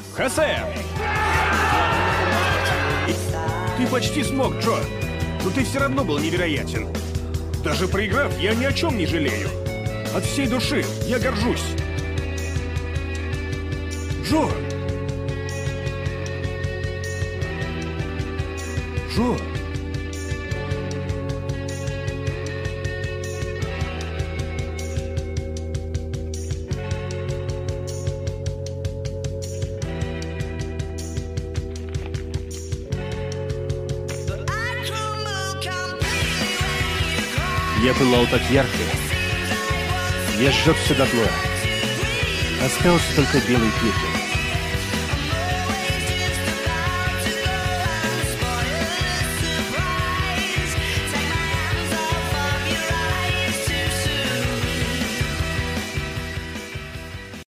Хосе! Ты почти смог, Джо. Но ты все равно был невероятен. Даже проиграв, я ни о чем не жалею. От всей души я горжусь. Джо! Джо! Я пылал так ярко. Я сжег все дотла. Остался только белый пепел.